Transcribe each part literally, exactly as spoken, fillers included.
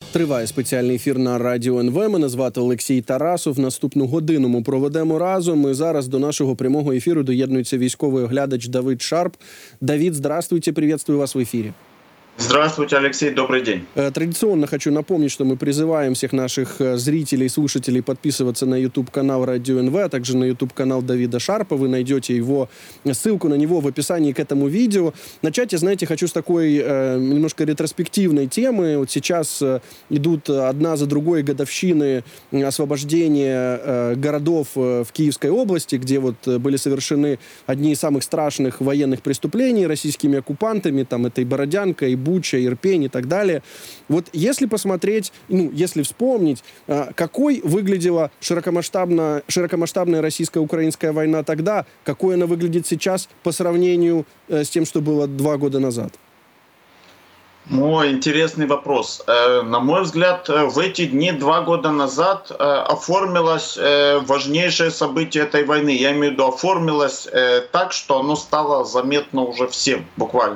Триває спеціальний ефір на Радіо ен ве. Мене звати Олексій Тарасов. Наступну годину ми проведемо разом. І зараз до нашого прямого ефіру доєднується військовий оглядач Давид Шарп. Давид, здравствуйте, приветствую вас в эфире. Здравствуйте, Алексей, добрый день. Традиционно хочу напомнить, что мы призываем всех наших зрителей и слушателей подписываться на YouTube-канал Радио эн ве, а также на YouTube-канал Давида Шарпа. Вы найдете его, ссылку на него в описании к этому видео. Начать, я, знаете, хочу с такой э, немножко ретроспективной темы. Вот сейчас э, идут одна за другой годовщины освобождения э, городов э, в Киевской области, где вот были совершены одни из самых страшных военных преступлений российскими оккупантами. Там это и Бородянка, и Буча, Ирпень и так далее. Вот если посмотреть, ну, если вспомнить, какой выглядела широкомасштабная, широкомасштабная российско-украинская война тогда, какой она выглядит сейчас по сравнению с тем, что было два года назад? Мой интересный вопрос. На мой взгляд, в эти дни, два года назад, оформилось важнейшее событие этой войны. Я имею в виду, оформилось так, что оно стало заметно уже всем, буквально.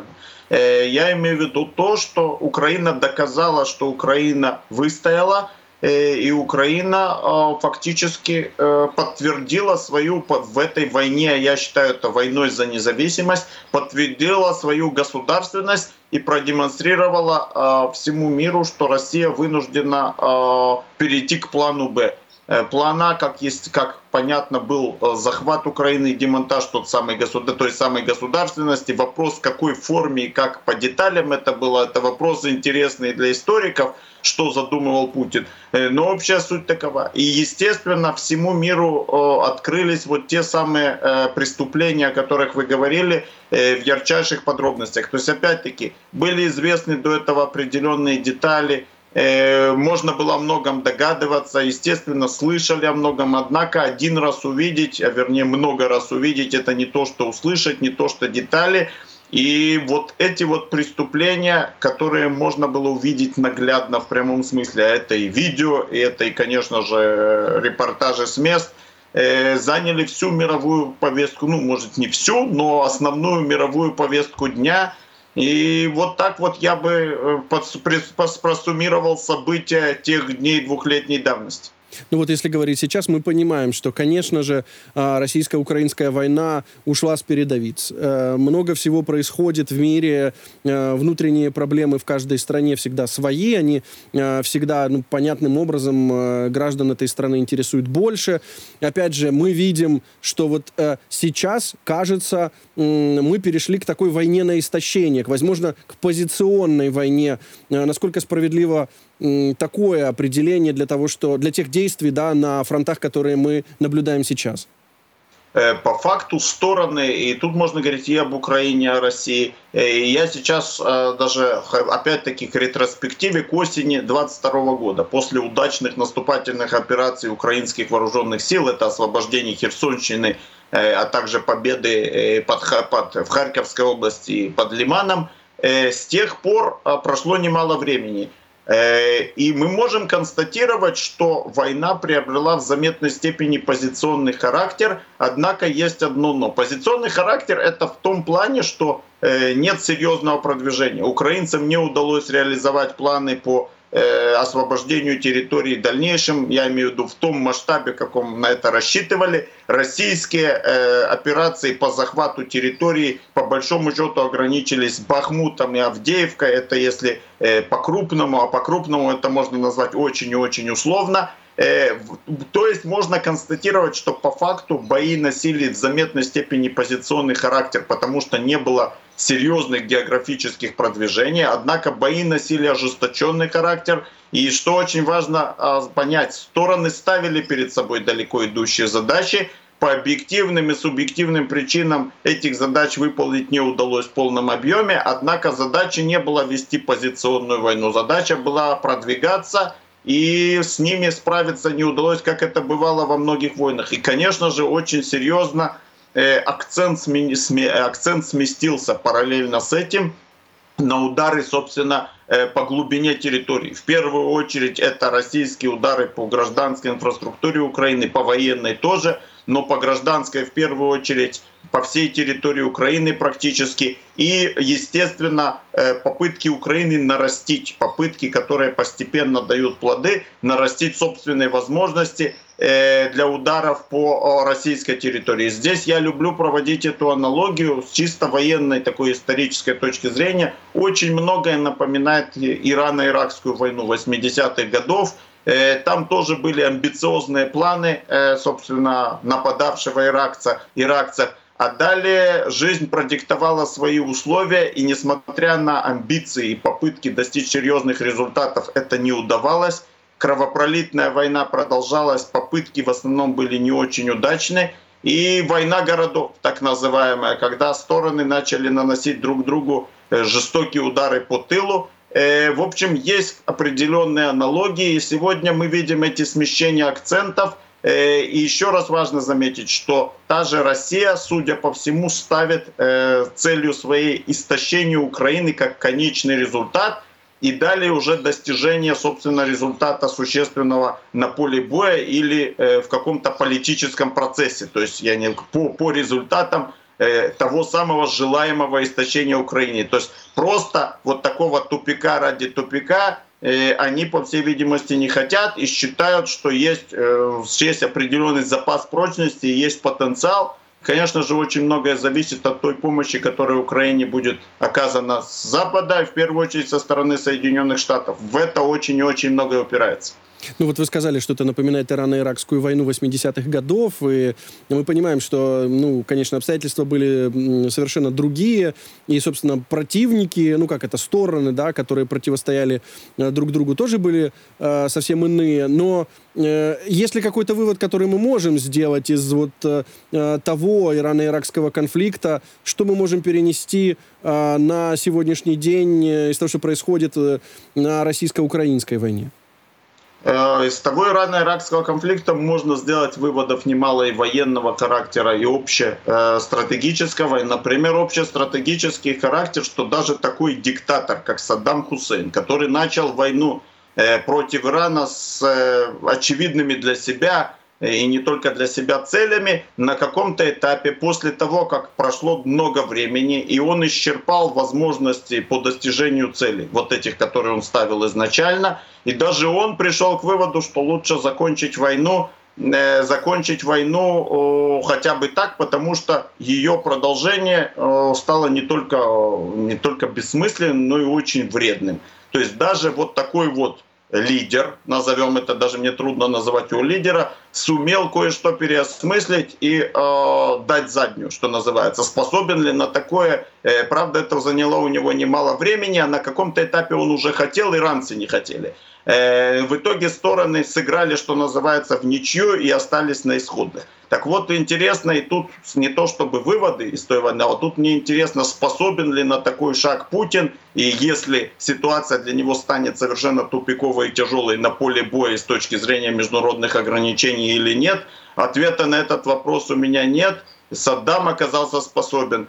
Я имею в виду то, что Украина доказала, что Украина выстояла, и Украина фактически подтвердила свою в этой войне, я считаю это войной за независимость, подтвердила свою государственность и продемонстрировала всему миру, что Россия вынуждена перейти к плану «Б». План А, как, есть, как понятно, был захват Украины и демонтаж тот самой, той самой государственности. Вопрос, в какой форме и как по деталям это было, это вопросы интересные для историков, что задумывал Путин. Но общая суть такова. И, естественно, всему миру открылись вот те самые преступления, о которых вы говорили, в ярчайших подробностях. То есть, опять-таки, были известны до этого определенные детали, можно было о многом догадываться, естественно, слышали о многом, однако один раз увидеть, а вернее много раз увидеть, это не то, что услышать, не то, что детали. И вот эти вот преступления, которые можно было увидеть наглядно в прямом смысле, это и видео, и это, и, конечно же, репортажи с мест, заняли всю мировую повестку, ну, может, не всю, но основную мировую повестку дня. И вот так вот я бы просуммировал события тех дней двухлетней давности. Ну вот если говорить сейчас, мы понимаем, что, конечно же, российско-украинская война ушла с передовиц. Много всего происходит в мире, внутренние проблемы в каждой стране всегда свои, они всегда, ну, понятным образом граждан этой страны интересуют больше. Опять же, мы видим, что вот сейчас, кажется, мы перешли к такой войне на истощение, к, возможно, к позиционной войне. Насколько справедливо такое определение для того, что для тех действий, да, на фронтах, которые мы наблюдаем сейчас? По факту стороны, и тут можно говорить и об Украине, и о России. И я сейчас даже, опять-таки, к ретроспективе к осени двадцать второго года, после удачных наступательных операций украинских вооруженных сил, это освобождение Херсонщины, а также победы под, под, в Харьковской области под Лиманом, с тех пор прошло немало времени. И мы можем констатировать, что война приобрела в заметной степени позиционный характер, однако есть одно но. Позиционный характер это в том плане, что нет серьезного продвижения. Украинцам не удалось реализовать планы по освобождению территории в дальнейшем, я имею в виду в том масштабе, каком на это рассчитывали. Российские э, операции по захвату территории по большому счету ограничились Бахмутом и Авдеевкой. Это если э, по-крупному, а по-крупному это можно назвать очень и очень условно. Э, то есть можно констатировать, что по факту бои носили в заметной степени позиционный характер, потому что не было серьезных географических продвижений, однако бои носили ожесточенный характер. И что очень важно понять, стороны ставили перед собой далеко идущие задачи. По объективным и субъективным причинам этих задач выполнить не удалось в полном объеме, однако задача не была вести позиционную войну, задача была продвигаться, и с ними справиться не удалось, как это бывало во многих войнах. И, конечно же, очень серьезно Акцент, сме... акцент сместился параллельно с этим на удары, собственно, по глубине территории. В первую очередь это российские удары по гражданской инфраструктуре Украины, по военной тоже. но по гражданской в первую очередь, по всей территории Украины практически. И, естественно, попытки Украины нарастить, попытки, которые постепенно дают плоды, нарастить собственные возможности для ударов по российской территории. Здесь я люблю проводить эту аналогию с чисто военной такой исторической точки зрения. Очень многое напоминает Ирано-Иракскую войну восьмидесятых годов. Там тоже были амбициозные планы, собственно, нападавшего иракца, иракцев. А далее жизнь продиктовала свои условия, и несмотря на амбиции и попытки достичь серьезных результатов, это не удавалось. Кровопролитная война продолжалась, попытки в основном были не очень удачны. И война городов, так называемая, когда стороны начали наносить друг другу жестокие удары по тылу. В общем, есть определенные аналогии. И сегодня мы видим эти смещения акцентов. И еще раз важно заметить, что та же Россия, судя по всему, ставит целью своей истощение Украины как конечный результат. И далее уже достижение, собственно, результата существенного на поле боя или в каком-то политическом процессе. То есть я не, по, по результатам того самого желаемого истощения Украины. То есть просто вот такого тупика ради тупика они, по всей видимости, не хотят и считают, что есть, есть определенный запас прочности, есть потенциал. Конечно же, очень многое зависит от той помощи, которая Украине будет оказана с Запада, и в первую очередь со стороны Соединенных Штатов. В это очень и очень многое упирается. Ну вот вы сказали, что это напоминает Ирано-Иракскую войну восьмидесятых годов, и мы понимаем, что, ну, конечно, обстоятельства были совершенно другие, и, собственно, противники, ну, как это, стороны, да, которые противостояли друг другу, тоже были э, совсем иные, но э, есть ли какой-то вывод, который мы можем сделать из вот э, того Ирано-Иракского конфликта, что мы можем перенести э, на сегодняшний день из того, что происходит на российско-украинской войне? Из того ирано-иракского конфликта можно сделать выводов немало и военного характера, и общестратегического. И, например, общестратегический характер, что даже такой диктатор, как Саддам Хусейн, который начал войну против Ирана с очевидными для себя и не только для себя целями, на каком-то этапе, после того, как прошло много времени, и он исчерпал возможности по достижению целей, вот этих, которые он ставил изначально, и даже он пришел к выводу, что лучше закончить войну, э, закончить войну э, хотя бы так, потому что ее продолжение э, стало не только, не только бессмысленным, но и очень вредным. То есть даже вот такой вот лидер, назовем это, даже мне трудно называть его лидера, сумел кое-что переосмыслить и э, дать заднюю, что называется. Способен ли на такое? Э, правда, это заняло у него немало времени, а на каком-то этапе он уже хотел, иранцы не хотели. Э, в итоге стороны сыграли, что называется, в ничью и остались на исходных. Так вот, интересно, и тут не то чтобы выводы из той войны, а вот тут мне интересно, способен ли на такой шаг Путин, и если ситуация для него станет совершенно тупиковой и тяжелой на поле боя с точки зрения международных ограничений или нет, ответа на этот вопрос у меня нет. Саддам оказался способен.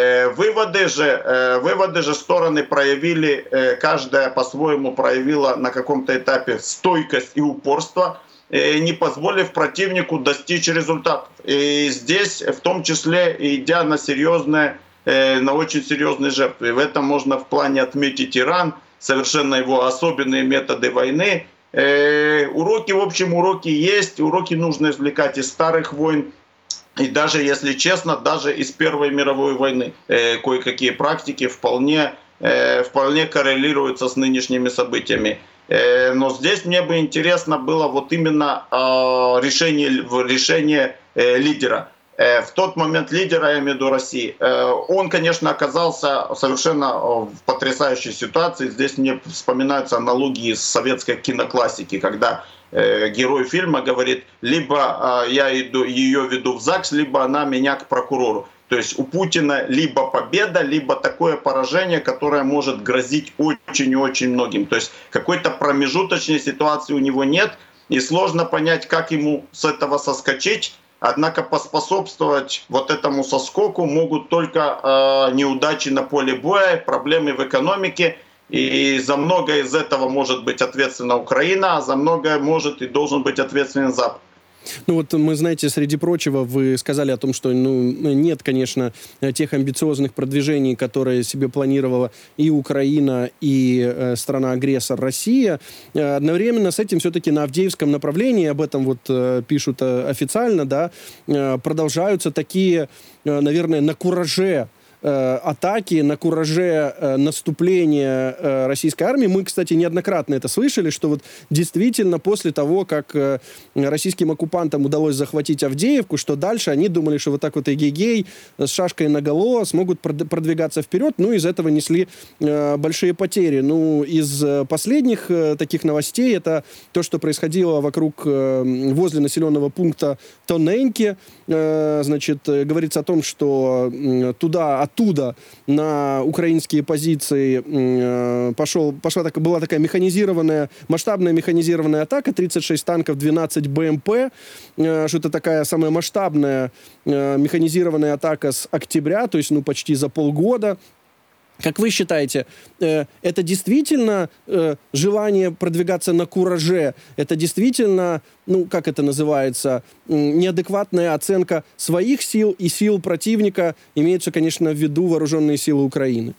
Выводы же, выводы же стороны проявили, каждая по-своему проявила на каком-то этапе стойкость и упорство, не позволив противнику достичь результатов. И здесь, в том числе, идя на серьезные, на очень серьезные жертвы. И в этом можно в плане отметить Иран, совершенно его особенные методы войны. Уроки, в общем, уроки есть, уроки нужно извлекать из старых войн. И даже, если честно, даже из Первой мировой войны кое-какие практики вполне, вполне коррелируются с нынешними событиями. Но здесь мне бы интересно было вот именно решение, решение лидера. В тот момент лидера, я имею в виду России, он, конечно, оказался совершенно в потрясающей ситуации. Здесь мне вспоминаются аналогии с советской киноклассики, когда герой фильма говорит, либо я иду, ее веду в ЗАГС, либо она меня к прокурору. То есть у Путина либо победа, либо такое поражение, которое может грозить очень и очень многим. То есть какой-то промежуточной ситуации у него нет, и сложно понять, как ему с этого соскочить. Однако поспособствовать вот этому соскоку могут только э, неудачи на поле боя, проблемы в экономике. И за многое из этого может быть ответственна Украина, а за многое может и должен быть ответственен Запад. Ну вот мы, знаете, среди прочего, вы сказали о том, что ну, нет, конечно, тех амбициозных продвижений, которые себе планировала и Украина, и э, страна-агрессор Россия. Одновременно с этим все-таки на Авдеевском направлении, об этом вот э, пишут э, официально, да, э, продолжаются такие, э, наверное, на кураже атаки, на кураже э, наступления э, российской армии. Мы, кстати, неоднократно это слышали, что вот действительно после того, как э, российским оккупантам удалось захватить Авдеевку, что дальше они думали, что вот так вот эгегей с шашкой наголо смогут продвигаться вперед, ну, из этого несли э, большие потери. Ну, из последних э, таких новостей это то, что происходило вокруг, э, возле населенного пункта Тоненьки. Э, значит, говорится о том, что э, туда, оттуда на украинские позиции э, пошел, пошла так, была такая механизированная, масштабная механизированная атака, тридцать шесть танков, двенадцать БМП, э, что это такая самая масштабная э, механизированная атака с октября, то есть ну почти за полгода. Как вы считаете, э, это действительно э, желание продвигаться на кураже? Это действительно, ну, как это называется, э, неадекватная оценка своих сил и сил противника? Имеются, конечно, в виду вооруженные силы Украины.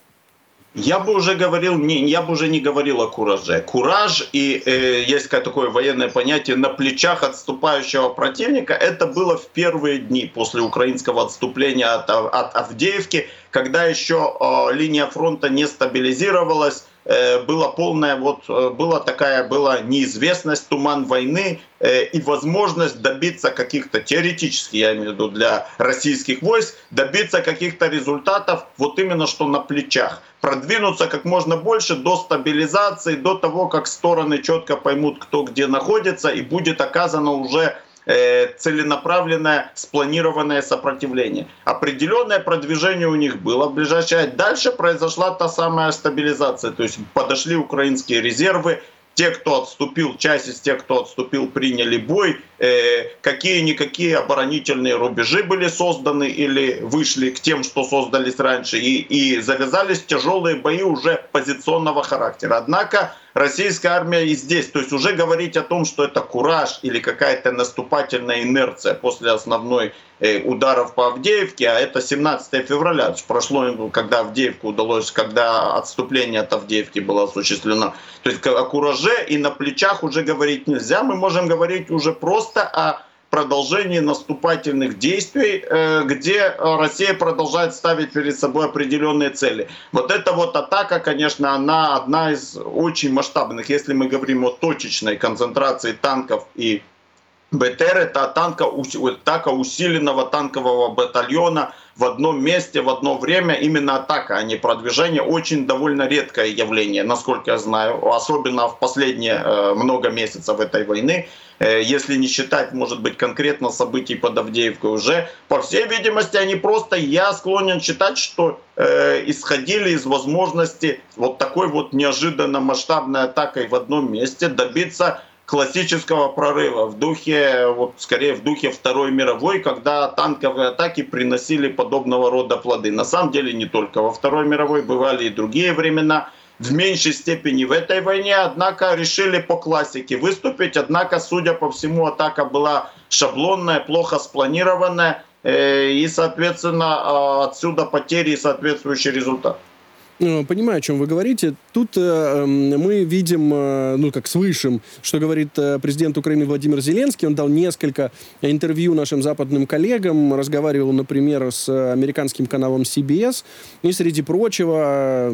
Я бы уже говорил, не, я бы уже не говорил о кураже. Кураж и э, есть такое военное понятие на плечах отступающего противника. Это было в первые дни после украинского отступления от, от Авдеевки, когда еще э, линия фронта не стабилизировалась. Была полная, вот, была такая была неизвестность, туман войны э, и возможность добиться каких-то, теоретически, я имею в виду для российских войск, добиться каких-то результатов вот именно что на плечах. Продвинуться как можно больше до стабилизации, до того, как стороны четко поймут, кто где находится, и будет оказано уже целенаправленное, спланированное сопротивление. Определенное продвижение у них было. В ближайшее дальше произошла та самая стабилизация. То есть подошли украинские резервы. Те, кто отступил, часть из тех, кто отступил, приняли бой. Э, какие-никакие оборонительные рубежи были созданы или вышли к тем, что создались раньше. И, и завязались тяжелые бои уже позиционного характера. Однако российская армия и здесь, то есть уже говорить о том, что это кураж или какая-то наступательная инерция после основной э, ударов по Авдеевке, а это семнадцатое февраля, прошло, когда Авдеевку удалось, когда отступление от Авдеевки было осуществлено. То есть о кураже и на плечах уже говорить нельзя, мы можем говорить уже просто о продолжении наступательных действий, где Россия продолжает ставить перед собой определенные цели. Вот эта вот атака, конечно, она одна из очень масштабных. Если мы говорим о точечной концентрации танков и БТР, это атака, атака усиленного танкового батальона в одном месте, в одно время. Именно атака, а не продвижение. Очень довольно редкое явление, насколько я знаю, особенно в последние много месяцев этой войны. Если не считать, может быть, конкретно событий под Авдеевкой уже, по всей видимости, они просто, я склонен считать, что э, исходили из возможности вот такой вот неожиданно масштабной атакой в одном месте добиться классического прорыва в духе, вот скорее в духе Второй мировой, когда танковые атаки приносили подобного рода плоды. На самом деле не только во Второй мировой, бывали и другие времена. В меньшей степени в этой войне, однако решили по классике выступить. Однако, судя по всему, атака была шаблонная, плохо спланированная. И, соответственно, отсюда потери и соответствующий результат. Понимаю, о чем вы говорите. Тут э, мы видим, э, ну, как слышим, что говорит э, президент Украины Владимир Зеленский. Он дал несколько интервью нашим западным коллегам, разговаривал, например, с американским каналом си би эс. И, среди прочего, э,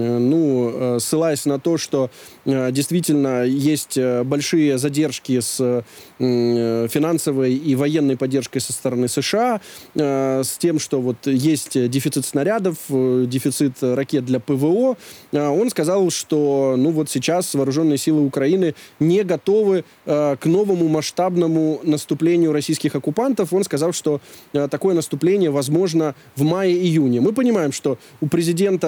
ну, э, ссылаясь на то, что э, действительно есть большие задержки с э, финансовой и военной поддержкой со стороны США, э, с тем, что вот есть дефицит снарядов, э, дефицит ракет для ПВО, он сказал, что ну вот сейчас вооруженные силы Украины не готовы э, к новому масштабному наступлению российских оккупантов. Он сказал, что э, такое наступление возможно в мае-июне. Мы понимаем, что у президента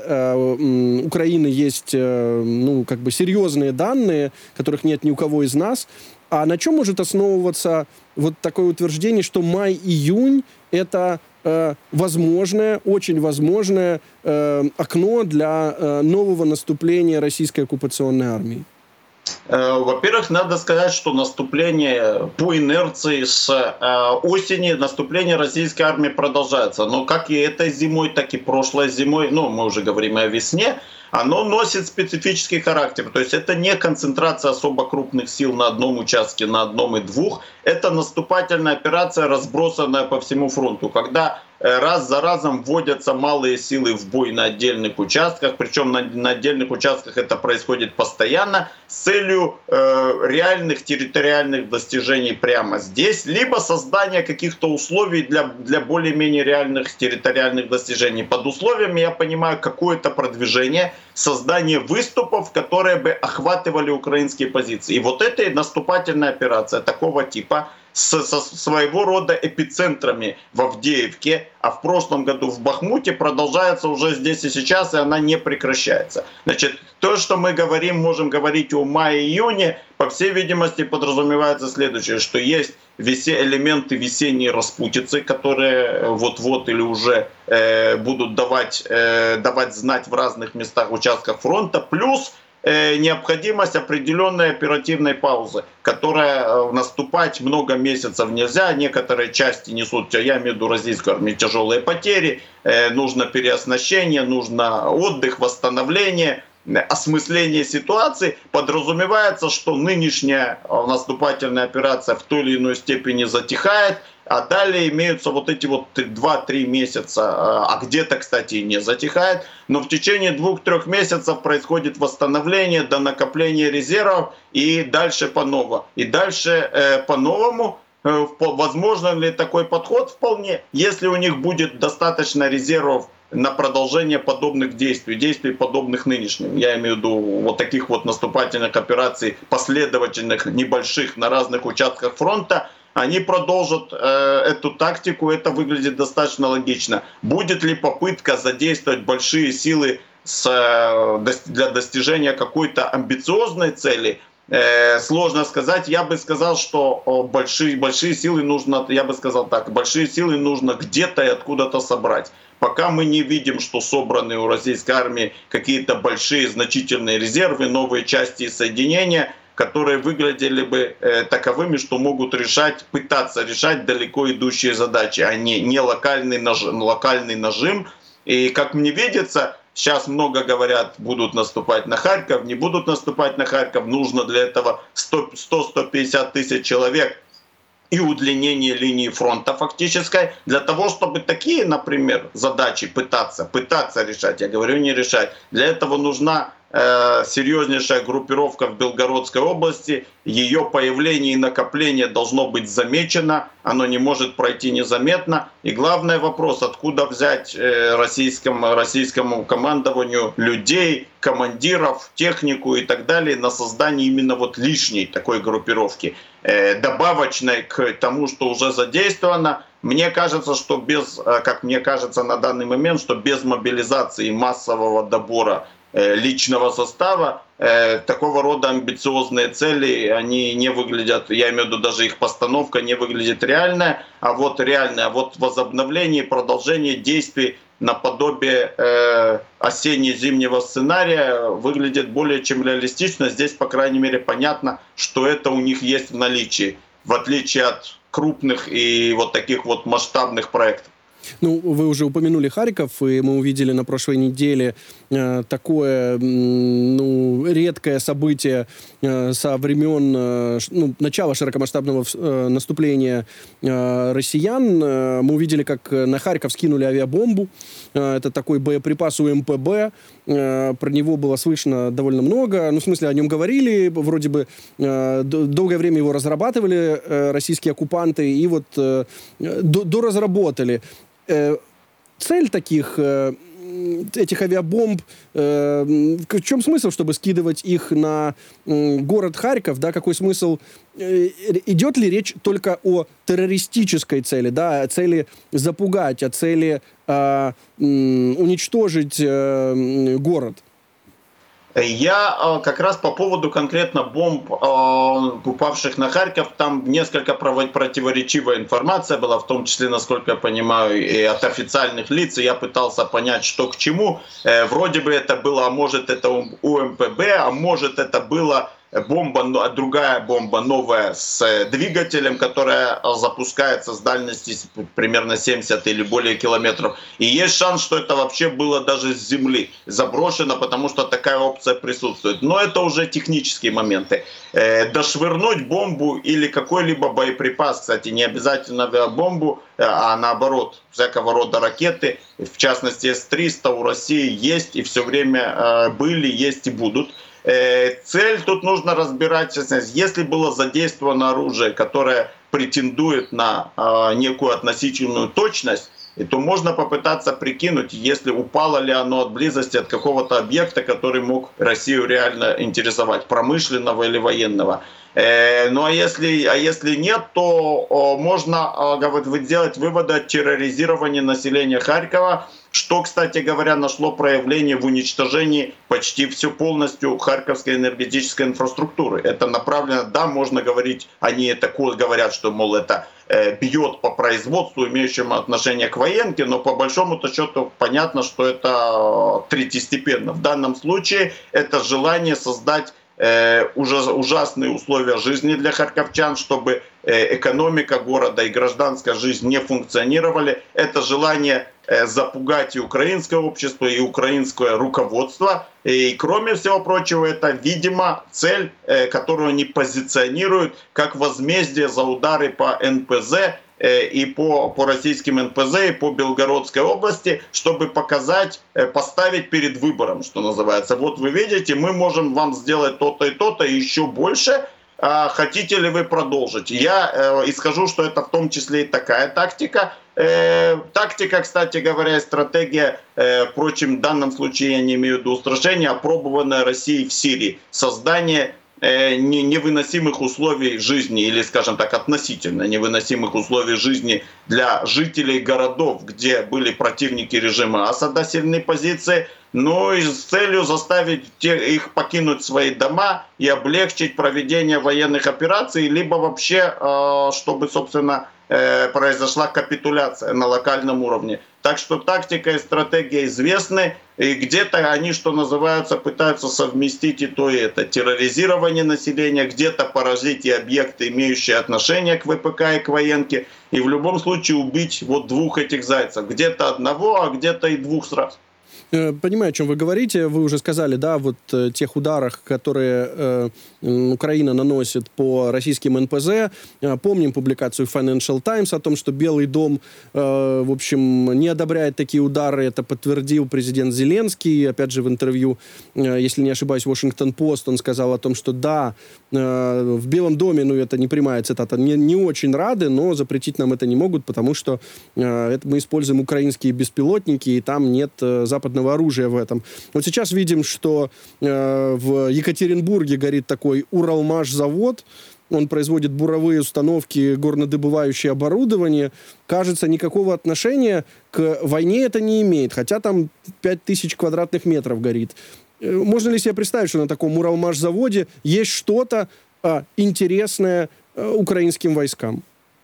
э, э, Украины есть э, ну, как бы серьезные данные, которых нет ни у кого из нас. А на чем может основываться вот такое утверждение, что май-июнь – это э, возможное, очень возможное э, окно для э, нового наступления российской оккупационной армии? Во-первых, надо сказать, что наступление по инерции с осени, наступление российской армии продолжается. Но как и этой зимой, так и прошлой зимой, ну, мы уже говорим о весне, оно носит специфический характер. То есть это не концентрация особо крупных сил на одном участке, на одном и двух. Это наступательная операция, разбросанная по всему фронту, когда раз за разом вводятся малые силы в бой на отдельных участках, причем на, на отдельных участках это происходит постоянно с целью э, реальных территориальных достижений прямо здесь, либо создания каких-то условий для, для более-менее реальных территориальных достижений. Под условиями я понимаю какое-то продвижение, создание выступов, которые бы охватывали украинские позиции. И вот эта наступательная операция такого типа, со своего рода эпицентрами в Авдеевке, а в прошлом году в Бахмуте, продолжается уже здесь и сейчас, и она не прекращается. Значит, то, что мы говорим, можем говорить о мае-июне, по всей видимости, подразумевается следующее, что есть элементы весенней распутицы, которые вот-вот или уже э, будут давать, э, давать знать в разных местах, участках фронта, плюс необходимость определенной оперативной паузы, которая наступать много месяцев нельзя. Некоторые части несут, я имею в виду российскую армию, тяжелые потери, нужно переоснащение, нужно отдых, восстановление, осмысление ситуации. Подразумевается, что нынешняя наступательная операция в той или иной степени затихает, а далее имеются вот эти вот два-три месяца, а где-то, кстати, и не затихает, но в течение двух-трех месяцев происходит восстановление до накопления резервов и дальше по новому. И дальше э, по-новому. Э, возможно ли такой подход? Вполне. Если у них будет достаточно резервов на продолжение подобных действий, действий подобных нынешним. Я имею в виду вот таких вот наступательных операций, последовательных, небольших на разных участках фронта, они продолжат э, эту тактику, это выглядит достаточно логично. Будет ли попытка задействовать большие силы с, э, для достижения какой-то амбициозной цели? Э, сложно сказать. Я бы сказал, что о, большие, большие силы нужно, я бы сказал так, большие силы нужно где-то и откуда-то собрать. Пока мы не видим, что собраны у российской армии какие-то большие значительные резервы, новые части и соединения, которые выглядели бы э, таковыми, что могут решать, пытаться решать далеко идущие задачи, а не, не локальный, нажим, локальный нажим. И как мне видится, сейчас много говорят, будут наступать на Харьков, не будут наступать на Харьков, нужно для этого сто-сто пятьдесят тысяч человек и удлинение линии фронта фактической, для того, чтобы такие, например, задачи пытаться, пытаться решать, я говорю не решать, для этого нужна серьезнейшая группировка в Белгородской области, ее появление и накопление должно быть замечено, оно не может пройти незаметно. И главный вопрос, откуда взять российскому, российскому командованию людей, командиров, технику и так далее на создание именно вот лишней такой группировки, добавочной к тому, что уже задействовано. Мне кажется, что без, как мне кажется на данный момент, что без мобилизации массового добора личного состава, э, такого рода амбициозные цели, они не выглядят, я имею в виду даже их постановка не выглядит реальной, а вот реальная, а вот возобновление и продолжение действий наподобие э, осенне-зимнего сценария выглядит более чем реалистично. Здесь, по крайней мере, понятно, что это у них есть в наличии, в отличие от крупных и вот таких вот масштабных проектов. Ну, вы уже упомянули Харьков, и мы увидели на прошлой неделе э, такое, ну, редкое событие э, со времен э, ну, начала широкомасштабного э, наступления э, россиян. Э, мы увидели, как на Харьков скинули авиабомбу. Э, это такой боеприпас У Эм Пэ Бэ. Э, про него было слышно довольно много. Ну, в смысле, о нем говорили. Вроде бы э, долгое время его разрабатывали э, российские оккупанты, и вот э, до, доразработали. Цель таких, этих авиабомб, в чем смысл, чтобы скидывать их на город Харьков, да, какой смысл, идет ли речь только о террористической цели, да, о цели запугать, о цели э, уничтожить э, город? Я как раз по поводу конкретно бомб, упавших на Харьков, там несколько противоречивая информация была, в том числе, насколько я понимаю, и от официальных лиц. И я пытался понять, что к чему. Вроде бы это было, а может это У Эм Пэ Бэ, а может это было бомба, другая бомба новая с двигателем, которая запускается с дальности примерно семьдесят или более километров. И есть шанс, что это вообще было даже с земли заброшено, потому что такая опция присутствует. Но это уже технические моменты. Дошвырнуть бомбу или какой-либо боеприпас, кстати, не обязательно авиабомбу, а наоборот, всякого рода ракеты, в частности эс триста у России есть и все время были, есть и будут. Цель тут нужно разбирать, если было задействовано оружие, которое претендует на некую относительную точность, то можно попытаться прикинуть, если упало ли оно от близости от какого-то объекта, который мог Россию реально интересовать, промышленного или военного. Ну а если, а если нет, то можно сделать выводы о терроризировании населения Харькова, что, кстати говоря, нашло проявление в уничтожении почти все полностью харьковской энергетической инфраструктуры. Это направлено, да, можно говорить, они это говорят, что, мол, это бьет по производству, имеющему отношение к военке, но по большому-то счету понятно, что это третьестепенно. В данном случае это желание создать ужасные условия жизни для харьковчан, чтобы экономика города и гражданская жизнь не функционировали. Это желание запугать и украинское общество, и украинское руководство. И кроме всего прочего, это, видимо, цель, которую они позиционируют как возмездие за удары по эн пэ зэ и по, по российским эн пэ зэ, и по Белгородской области, чтобы показать, поставить перед выбором, что называется. Вот вы видите, мы можем вам сделать то-то и то-то, и еще больше. А хотите ли вы продолжить? Я э, исхожу, что это в том числе и такая тактика. Э, тактика, кстати говоря, стратегия, э, впрочем, в данном случае я не имею в виду устрашения, опробованная Россией в Сирии. Создание невыносимых условий жизни, или, скажем так, относительно невыносимых условий жизни для жителей городов, где были противники режима Асада, сильные позиции, но и с целью заставить их покинуть свои дома и облегчить проведение военных операций, либо вообще, чтобы, собственно, произошла капитуляция на локальном уровне. Так что тактика и стратегия известны, и где-то они, что называется, пытаются совместить и то, и это. Терроризирование населения, где-то поразить и объекты, имеющие отношение к вэ пэ ка и к военке, и в любом случае убить вот двух этих зайцев. Где-то одного, а где-то и двух сразу. Понимаю, о чем вы говорите. Вы уже сказали, да, вот э, тех ударах, которые э, Украина наносит по российским эн пэ зэ. Э, помним публикацию Financial Times о том, что Белый дом, э, в общем, не одобряет такие удары. Это подтвердил президент Зеленский. Опять же, в интервью, э, если не ошибаюсь, Washington Post, он сказал о том, что да, э, в Белом доме, ну, это не прямая цитата, не, не очень рады, но запретить нам это не могут, потому что э, это мы используем украинские беспилотники, и там нет э, западного оружия в этом. Вот сейчас видим, что э, в Екатеринбурге горит такой Уралмашзавод. Он производит буровые установки, горнодобывающее оборудование. Кажется, никакого отношения к войне это не имеет, хотя там пять тысяч квадратных метров горит. Можно ли себе представить, что на таком Уралмашзаводе есть что-то э, интересное э, украинским войскам?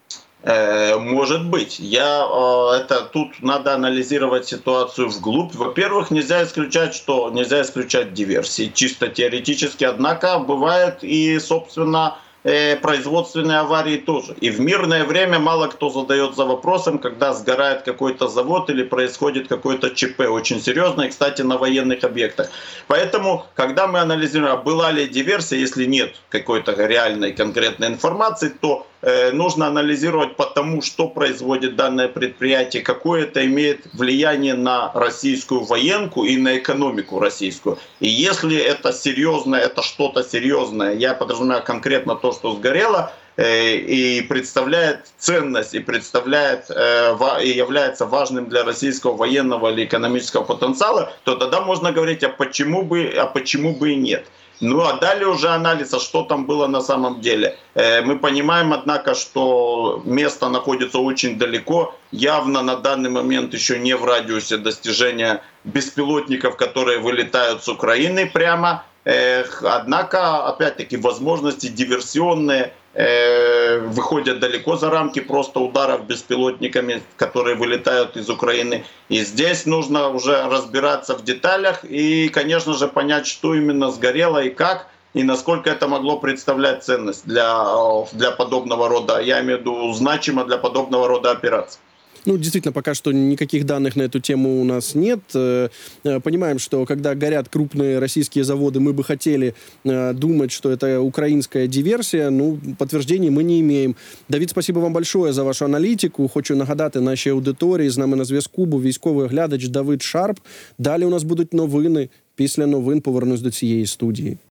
Может быть. Я, это, тут надо анализировать ситуацию вглубь. Во-первых, нельзя исключать, что нельзя исключать диверсии, чисто теоретически. Однако бывает и, собственно, производственные аварии тоже. И в мирное время мало кто задается вопросом, когда сгорает какой-то завод или происходит какой-то ЧП очень серьезное, кстати, на военных объектах. Поэтому, когда мы анализируем, была ли диверсия, если нет какой-то реальной конкретной информации, то э, нужно анализировать по тому, что производит данное предприятие, какое это имеет влияние на российскую военку и на экономику российскую. И если это серьезно, это что-то серьезное, я подразумеваю конкретно то, что сгорело, и представляет ценность, и представляет, и является важным для российского военного или экономического потенциала, то тогда можно говорить, а почему бы, а почему бы и нет. Ну а далее уже анализ, а что там было на самом деле. Мы понимаем, однако, что место находится очень далеко, явно на данный момент еще не в радиусе достижения беспилотников, которые вылетают с Украины прямо. Однако, опять-таки, возможности диверсионные выходят далеко за рамки просто ударов беспилотниками, которые вылетают из Украины. И здесь нужно уже разбираться в деталях и, конечно же, понять, что именно сгорело и как. и насколько это могло представлять ценность для, для подобного рода, я имею в виду значимо для подобного рода операций. Ну, действительно, пока что никаких данных на эту тему у нас нет. Понимаем, что когда горят крупные российские заводы, мы бы хотели думать, что это украинская диверсія. Ну, підтверджень ми не имеем. Давид, спасибо вам большое за вашу аналітику. Хочу нагадати нашій аудиторії, з нами на зв'язку був військовий оглядач Давид Шарп. Далі у нас будуть новини. Після новин повернусь до цієї студії.